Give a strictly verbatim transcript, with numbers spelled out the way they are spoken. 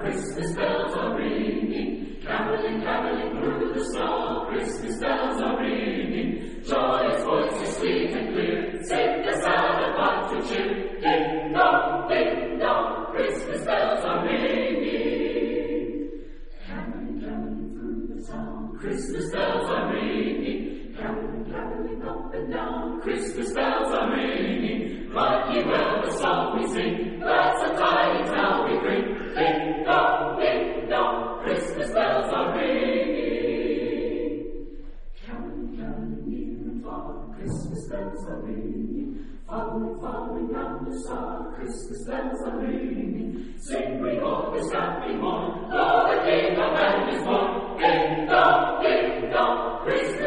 Christmas bells are ringing, caroling, caroling through the snow. Christmas bells are ringing, joyous voices sweet and clear, sing the sound of heart to cheer. Ding dong, ding dong, Christmas bells are ringing. Caroling, caroling through the town, Christmas bells are ringing, caroling, caroling up and down. Christmas bells are ringing, right ye well the song we sing, glad the tidings now we bring. Ding dong, ding dong, Christmas bells are ringing. Caroling, caroling near and far, Christmas bells are ringing. Following, following round the star, Christmas bells are ringing. Sing we all this happy morn, Lord the King of man is born. Ding dong, ding dong, Christmas